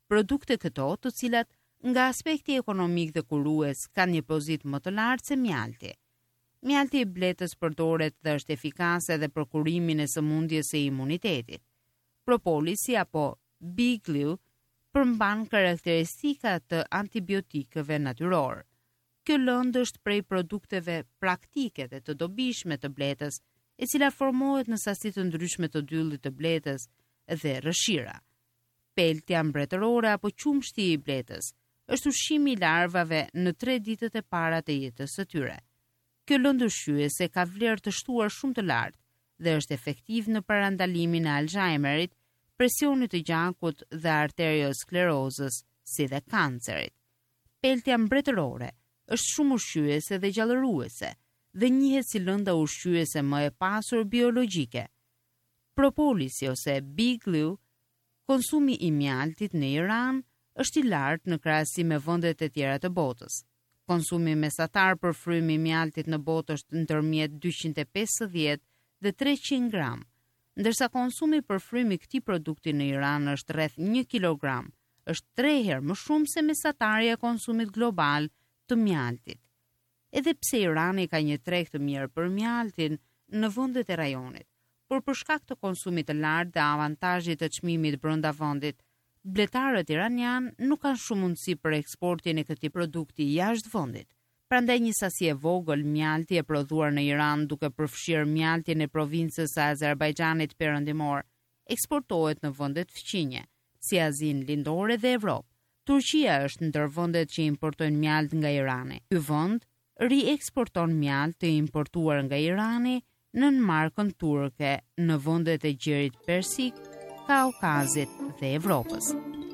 produkte këto të cilat nga aspekti ekonomik dhe kurues kanë një pozitë më të lartë se mjalti. Mjalti i bletës përdoret dhe është efikase edhe për kurimin e sëmundjes së imunitetit. Propolisi apo bee glue përmban karakteristika të antibiotikëve natyror. Kjo lëndë është prej produkteve praktike dhe të dobishme të bletës, e cila formohet në sasi të ndryshme të dyllit të bletës dhe rëshira. Peltja mbretërore apo qumshti i bletës është ushqimi i larvave në tre ditët e para të jetës së tyre. Kjo lëndë ushqyese ka vlerë të shtuar shumë të lartë dhe është efektiv në parandalimin e Alzheimerit, presionit të gjakut dhe arteriosklerozës, si dhe kancerit. Peltja mbretërore është shumë ushqyese dhe gjallëruese dhe njihet si lënda ushqyese më e pasur biologjike. Propolisi ose bee glue, konsumi i mjaltit në Iran është i lartë në krahasim me vendet e tjera të botës. Konsumi mesatar për frymë i mjaltit në botë është ndërmjet dyqind e pesëdhjetë dhe treqind gram, ndërsa konsumi për frymë i këtij produkti në Iran është rreth një kilogram, është tre herë më shumë se mesatarja e konsumit global të mjaltit. Edhe pse Irani ka një treg të mirë për mjaltin në vendet e rajonit, por për shkak të konsumit të lartë dhe avantazhit të çmimit brenda vendit, bletarët iranian nuk kanë shumë mundësi për eksportin e këtij produkti jashtë vendit. Prandaj një sasi e vogël mjalti e prodhuar në Iran, duke përfshirë mjaltin e provincës së Azerbajxhanit perëndimor, eksportohet në vendet fqinje, si Azinë Lindore dhe Evropë. Turqia është ndër vendet që importojnë mjalt nga Irani. Ky vend rieksporton mjalt të importuar nga Irani nën markën turke në vendet e gjerit persik, Kaukazit dhe Evropës.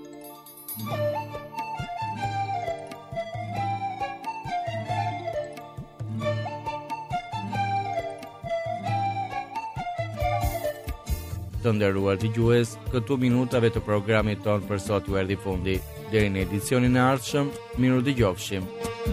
Të nderuar dëgjues, këtu minutave të programit ton për sot u erdhi fundi. Deri në edicionin e ardhshëm, miru dëgjofshim.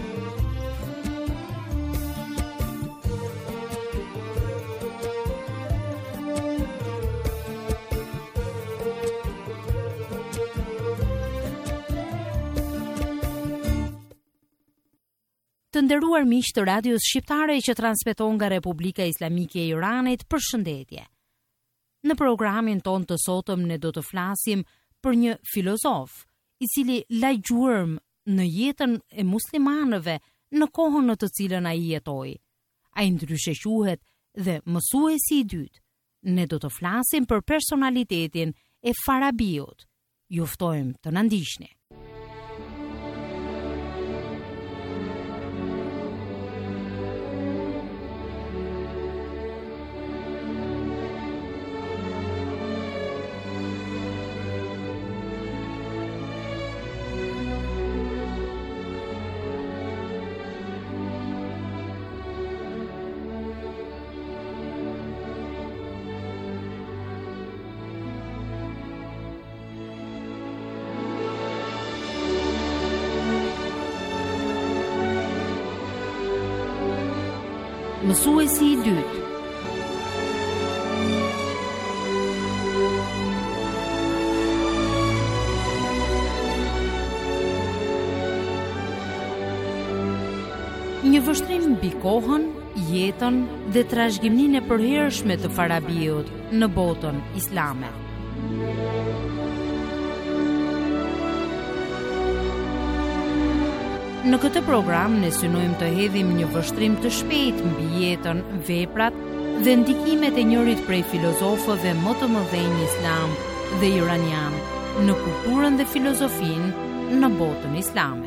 Të nderuar miq të radios shqiptare që transmeton nga Republika Islamike e Iranit, përshëndetje. Në programin ton të sotëm ne do të flasim për një filozof, i cili la gjurmë në jetën e muslimanëve në kohën në të cilën ai jetoi. Ai ndryshe quhet dhe mësuesi i dytë. Ne do të flasim për personalitetin e Farabiut. Ju ftojmë të na ndiqni. Mësuesi i dytë. Një vështrim mbi kohën, jetën dhe trashëgiminë e përhershme të Farabiut në botën islame. Në këtë program ne synojmë të hedhim një vështrim të shpejtë mbi jetën, veprat dhe ndikimet e njërit prej filozofëve më të mëdhenj islam dhe iranian në kulturën dhe filozofinë në botën islame.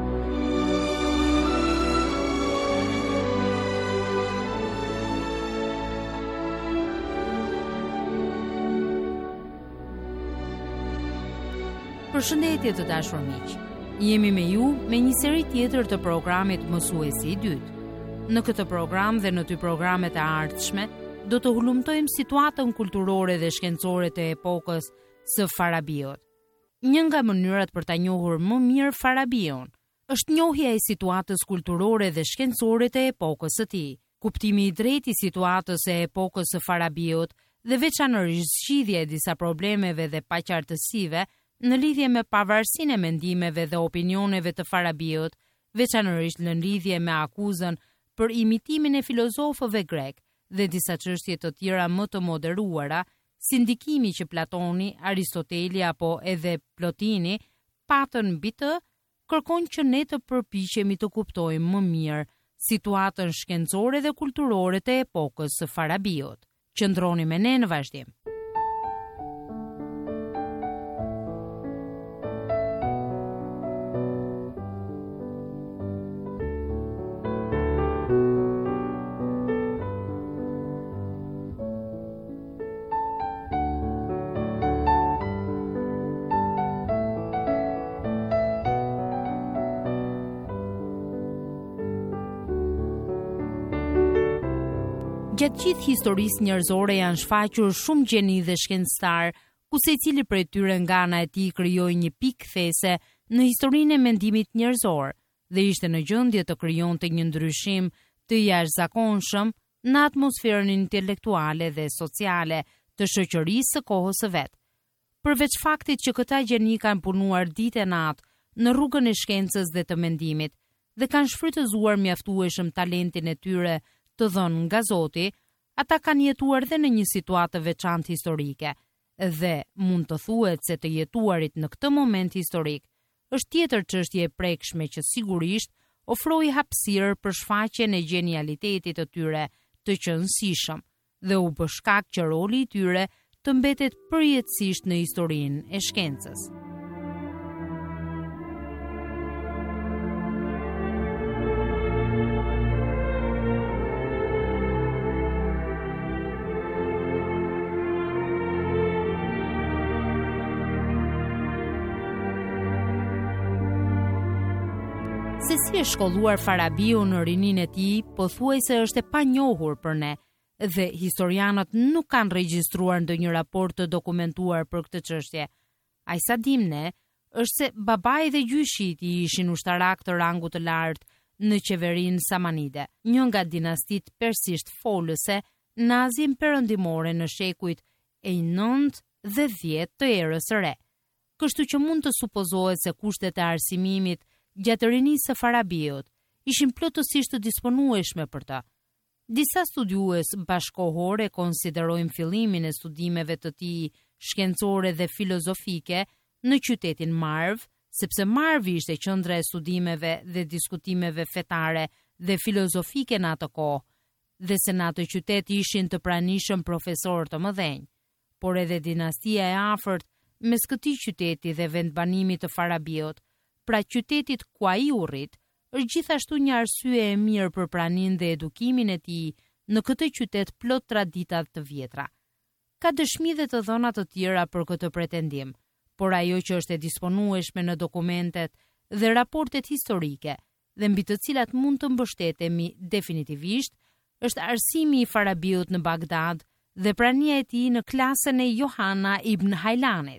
Përshëndetje të dashur miq. Jemi me ju me një seri tjetër të programit Mësuesi i dytë. Në këtë program dhe në dy programet e ardhshme do të hulumtojmë situatën kulturore dhe shkencore të epokës së Farabiut. Një nga mënyrat për ta njohur më mirë Farabiun është njohja e situatës kulturore dhe shkencore të epokës së tij. Kuptimi i drejtë i situatës së epokës së Farabiut dhe veçanërisht zgjidhja e disa problemeve dhe paqartësive në lidhje me pavarësinë e mendimeve dhe opinioneve të Farabiut, veçanërisht në lidhje me akuzën për imitimin e filozofëve grek dhe disa çështje të tjera më të moderuara, si ndikimi që Platoni, Aristoteli apo edhe Plotini patën mbi të, kërkon që ne të përpiqemi të kuptojmë më mirë situatën shkencore dhe kulturore të epokës së Farabiut. Qëndroni me ne në vazhdim. Gjatë gjithë historisë njerëzore janë shfaqur shumë gjeni dhe shkencëtar, ku secili prej tyre nga ana e tij krijoi një pikë these në historinë e mendimit njerëzor dhe ishte në gjendje të krijonte një ndryshim të jashtëzakonshëm në atmosferën intelektuale dhe sociale të shoqërisë së kohës së vet. Përveç faktit që këta gjeni kanë punuar ditë e natë në rrugën e shkencës dhe të mendimit dhe kanë shfrytëzuar mjaftueshëm talentin e tyre të dhënë nga Zoti, ata kanë jetuar dhe në një situatë të veçantë historike, dhe mund të thuhet se të jetuarit në këtë moment historik është tjetër çështje e prekshme që sigurisht ofroi hapësirë për shfaqjen e gjenialitetit të tyre të qëndësishëm dhe u bë shkak që roli i tyre të mbetet përjetësisht në historinë e shkencës. Se si e shkolluar Farabiu në rinin e tij, pothuajse është e panjohur për ne, dhe historianët nuk kanë regjistruar ndonjë raport të dokumentuar për këtë çështje. Ai sa dim ne, është se babai dhe gjyshi i tij ishin ushtarak të rangut të lartë në qeverinë Samanide, një nga dinastitë persisht folëse në Azinë Perëndimore në shekujt e nëntë dhe dhjetë të erës së re. Kështu që mund të supozohet se kushtet e arsimimit gjatë rinisë së Farabiut ishin plotësisht të disponueshme për të. Disa studiues bashkohore konsiderojnë fillimin e studimeve të tij shkencore dhe filozofike në qytetin Marv, sepse Marvi ishte qendra e studimeve dhe diskutimeve fetare dhe filozofike në atë kohë, dhe se në atë qytet ishin të pranishëm profesorë të mëdhenj. Por edhe dinastia e afërt mes këtij qyteti dhe vendbanimit të Farabiut, pra qytetit ku ai u rrit, është gjithashtu një arsye e mirë për praninë dhe edukimin e tij në këtë qytet plot tradita të vjetra. Ka dëshmi dhe të dhëna të tjera për këtë pretendim, por ajo që është e disponueshme në dokumentet dhe raportet historike dhe mbi të cilat mund të mbështetemi definitivisht, është arsimi i Farabiut në Bagdad dhe prania e tij në klasën e Johana ibn Hajlanit.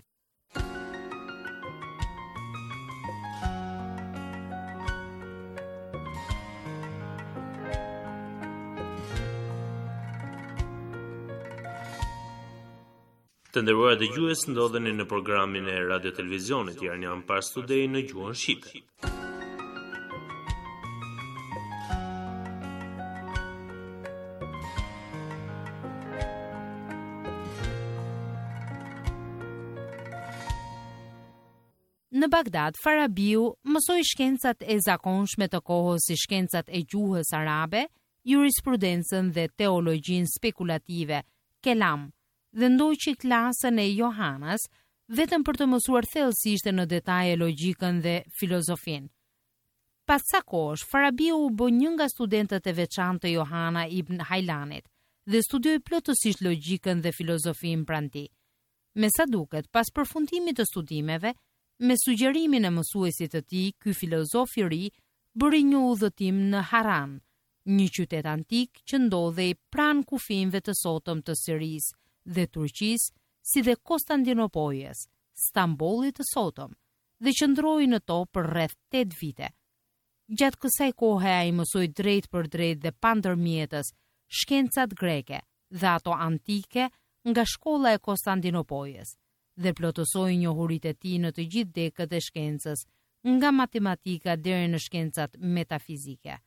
Të nderuar dëgjues, ndodheni në programin e Radio Televizionit Iranian Pars Today në gjuhën shqipe. Në Bagdad, Farabiu mësoi shkencat e zakonshme të kohës si shkencat e gjuhës arabe, jurisprudencën dhe teologjinë spekulative, kelam, dhe ndoqi klasën e Johanas vetëm për të mësuar thellësisht në detaje logjikën dhe filozofin. Pas sa kohësh, Farabiu u bë një nga studentët e veçantë të Johana ibn Hajlanit dhe studioi plotësisht logjikën dhe filozofin pranë tij. Me sa duket, pas përfundimit të studimeve, me sugjerimin e mësuesit të tij, ky filozof i ri bëri një udhëtim në Haran, një qytet antik që ndodhej pranë kufinëve të sotëm të Sirisë dhe Turqisë, si dhe Konstantinopoljes, Stambollit të sotëm, dhe qëndroi në to për rreth tetë vite. Gjatë kësaj kohe ai mësoi drejt për drejt dhe pa ndërmjetës shkencat greke dhe ato antike nga shkolla e Konstantinopoljes, dhe plotësoi njohuritë e tij në të gjithë dekët e shkencës, nga matematika deri në shkencat metafizike.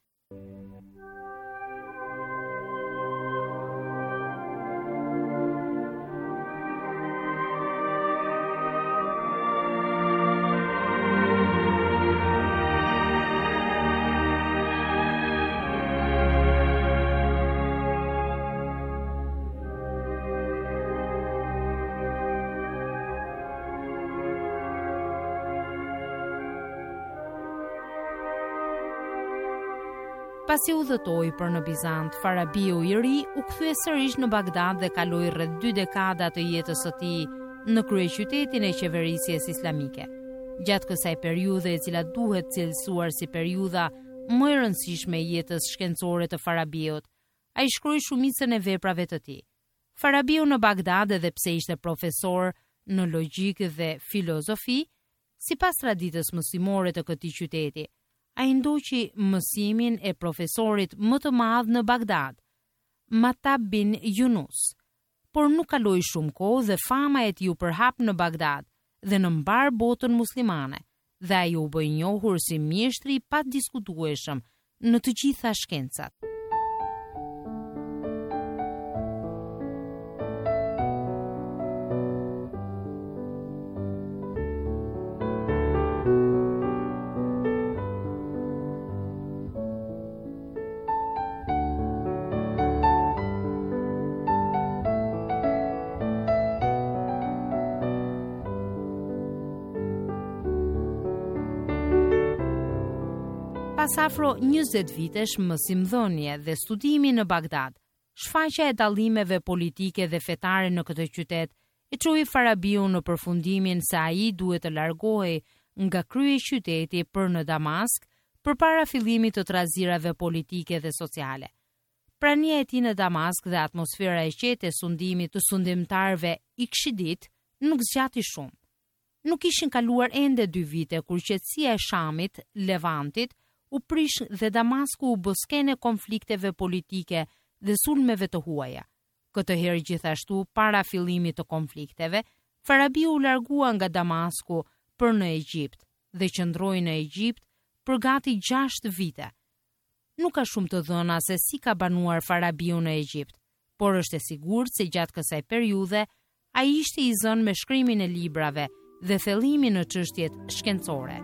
Pasi udhëtoi për në Bizant, Farabiu i ri u kthye sërish në Bagdad dhe kaloi rreth dy dekada të jetës së tij në kryeqytetin e qeverisjes islamike. Gjatë kësaj periudhe, e cila duhet cilësuar si periudha më e rëndësishme e jetës shkencore të Farabiut, ai shkroi shumicën e veprave të tij. Farabiu në Bagdad, edhe pse ishte profesor në logjik dhe filozofi, sipas traditës muslimore të këtij qyteti, ai ndoqi mësimin e profesorit më të madh në Bagdad, Matab bin Yunus, por nuk kaloi shumë kohë dhe fama e tij u përhap në Bagdad dhe në mbar botën muslimane, dhe ai u bë i njohur si mjeshtri i padiskutueshëm në të gjitha shkencat. Pas afro njëzet vitesh mësimdhënie dhe studimi në Bagdad, shfaqja e dallimeve politike dhe fetare në këtë qytet e çoi Farabiun në përfundimin se ai duhet të largohej nga kryeqyteti për në Damask përpara fillimit të trazirave politike dhe sociale. Prania e tij në Damask dhe atmosfera e qetë e sundimit të sundimtarëve ikshidit nuk zgjati shumë. Nuk ishin kaluar ende dy vite kur qetësia e Shamit, Levantit, u prish dhe Damasku u bë skenë konflikteve politike dhe sulmeve të huaja. Këtë herë gjithashtu, para fillimit të konflikteve, Farabiu u largua nga Damasku për në Egjipt dhe qëndroi në Egjipt për gati gjashtë vite. Nuk ka shumë të dhëna se si ka banuar Farabiu në Egjipt, por është e sigurt se gjatë kësaj periudhe ai ishte i zënë me shkrimin e librave dhe thellimin në çështjet shkencore.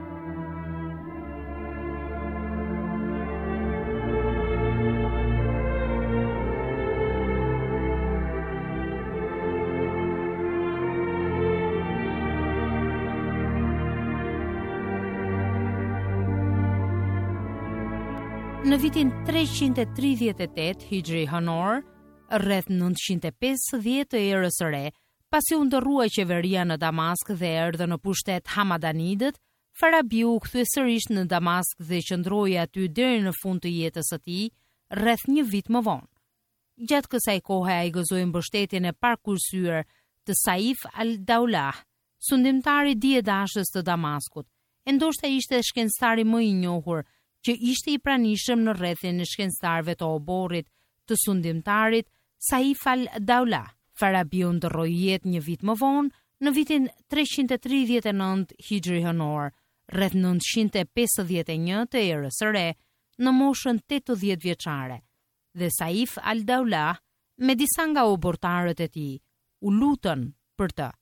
Në vitin treqind e tridhjetë e tetë Hijri Honor, rreth nëntëqind e pesëdhjetë të erës së re, pasi u ndërrua qeveria në Damask dhe erdhën në pushtet Hamadanidët, Farabiu u kthye sërish në Damask dhe qëndroi aty deri në fund të jetës së tij, rreth një vit më vonë. Gjatë kësaj kohe ai gëzoi mbështetjen e parkursyer të Saif al-Daulah, sundimtari diedashës të Damaskut, e ndoshta ishte shkencëtari më i njohur që ishte i pranishëm në rrethin e shkencëtarëve të oborrit të sundimtarit Saif al-Daulah. Farabiu ndroi jetë një vit më vonë, në vitin treqind e tridhjetë e nëntë Hijri Honor, rreth nëntëqind e pesëdhjetë e një të erës së re, në moshën tetëdhjetë vjeçare. Dhe Saif al-Daulah, me disa nga obortarët e tij, u lutën për të.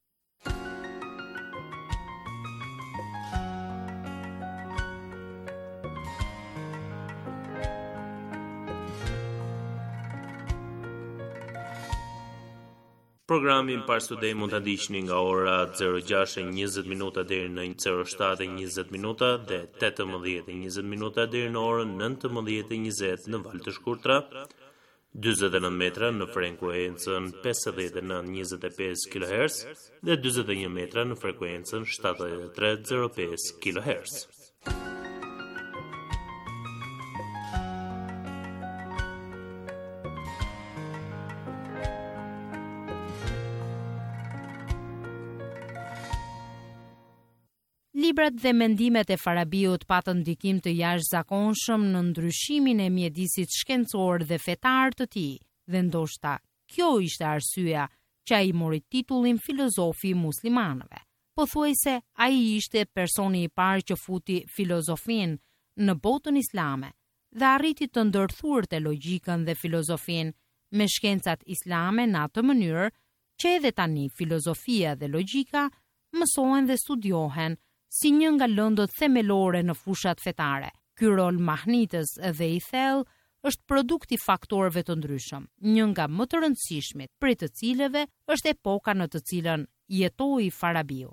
Programin Parstudej mund ta ndiqni nga ora zero gjashtë e njëzet minuta deri në zero shtatë e njëzet minuta dhe tetëmbëdhjetë e njëzet minuta deri në orën nëntëmbëdhjetë e njëzet në valë të shkurtra, dyzet e nëntë metra në frekuencën pesëdhjetë e nëntë njëzet e pesë kilohertz dhe dyzet e një metra në frekuencën shtatëdhjetë e tre zero pesë kilohertz. Librat dhe mendimet e Farabiut patën ndikim të jashtëzakonshëm në ndryshimin e mjedisit shkencor dhe fetar të tij, dhe ndoshta kjo ishte arsyeja që ai mori titullin filozofi i muslimanëve. Pothuajse ai ishte personi i parë që futi filozofin në botën islame dhe arriti të ndërthurte logjikën dhe filozofin me shkencat islame në atë mënyrë që edhe tani filozofia dhe logjika mësohen dhe studiohen si një nga lëndët themelore në fushat fetare. Ky rol mahnitës dhe i thellë është produkt i faktorëve të ndryshëm, një nga më të rëndësishmit prej të cilëve është epoka në të cilën jetoi Farabiu.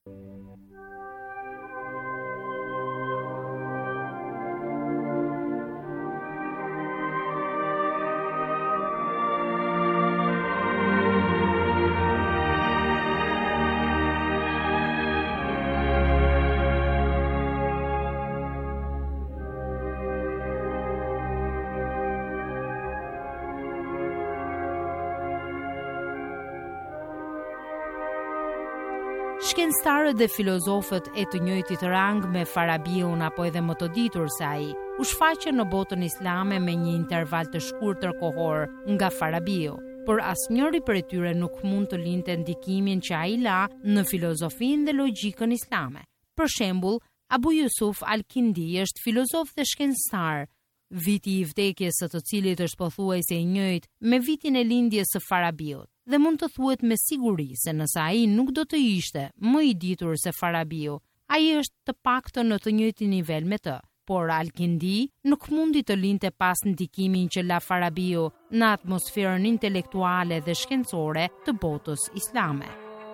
Shkencëtarët dhe filozofët e të njëjtit rang me Farabiun apo edhe më të ditur se ai, u shfaqën në botën islame me një interval të shkurtër kohor nga Farabiu, por asnjëri prej tyre nuk mund të linte ndikimin që ai la në filozofinë dhe logjikën islame. Për shembull, Abu Yusuf al-Kindi është filozof dhe shkencëtar, viti i vdekjes së të cilit është pothuajse i njëjtë me vitin e lindjes së Farabiut. Dhe mund të thuhet me siguri se nëse ai nuk do të ishte më i ditur se Farabiu, ai është të paktën në të njëjtin nivel me të. Por Al-Kindi nuk mundi të linte pas ndikimin që la Farabiu në atmosferën intelektuale dhe shkencore të botës islame.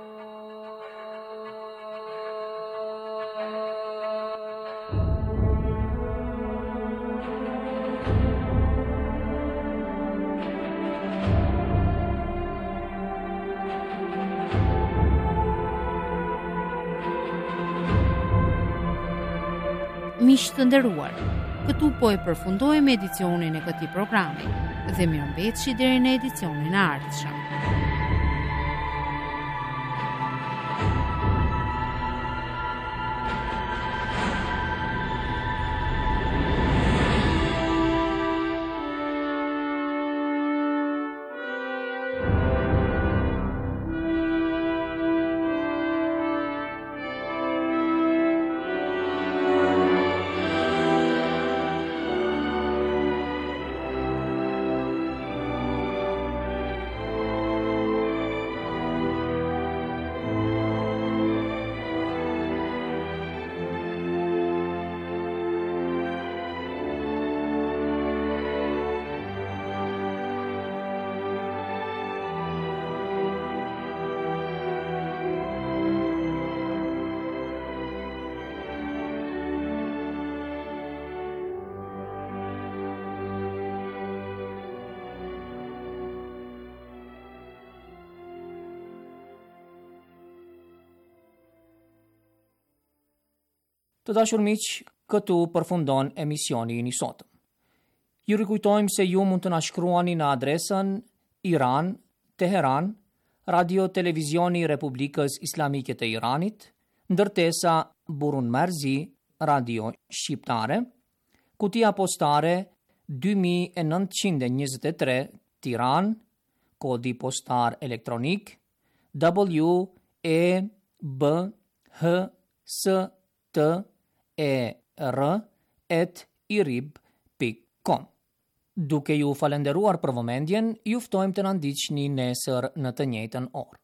Miq të nderuar, këtu po e përfundojmë edicionin e këtij programi dhe mirëmbëjtje deri në edicionin e ardhshëm. Të dashur miq, këtu përfundon emisioni i sotëm. Ju rikujtojmë se ju mund të na shkruani në adresën Iran, Teheran, Radio Televizioni Republikës Islamike të Iranit, ndërtesa Burun Marzi, Radio Shqiptare, kutia postare dy mijë e nëntëqind e njëzet e tre, Tiranë, kodi postar elektronik W E B H S T E R at irib pikë com. Duke ju falenderuar për vëmendjen, ju ftojmë të na ndiqni nesër në të njëjtën orë.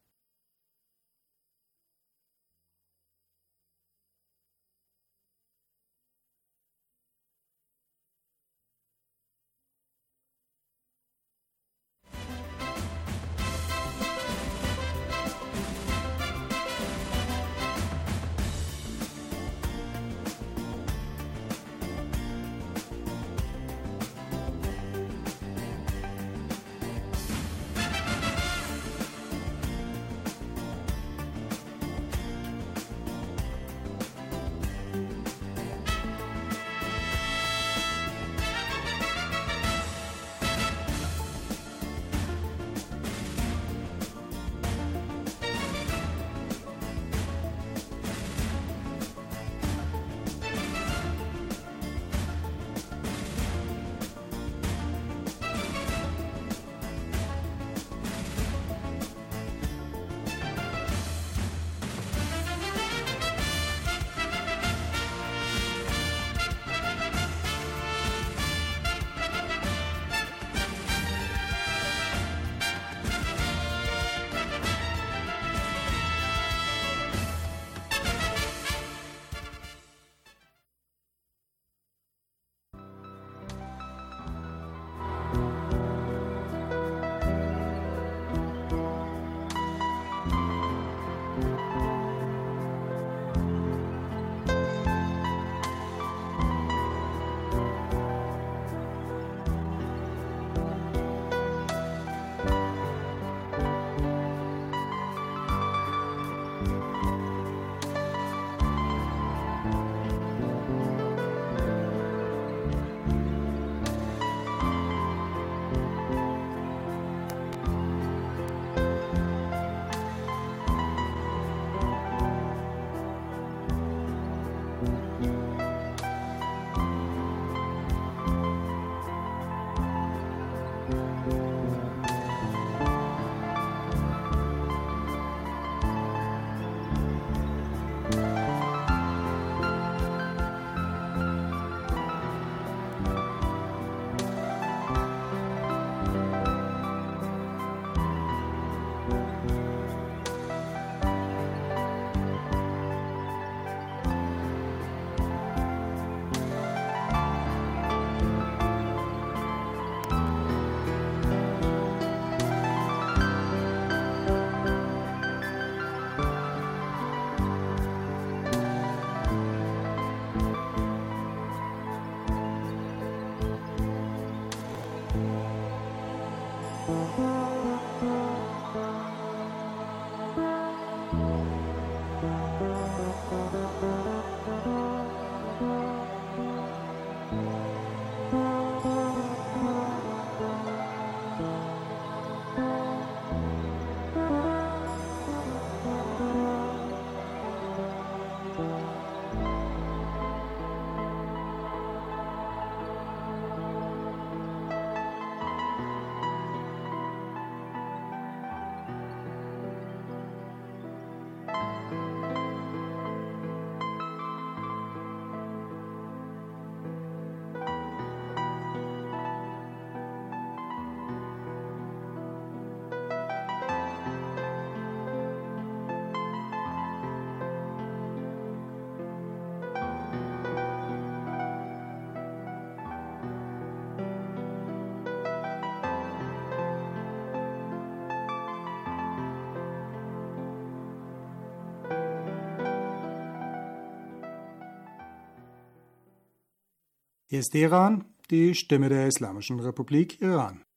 Hier ist Teheran, die Stimme der Islamischen Republik Iran.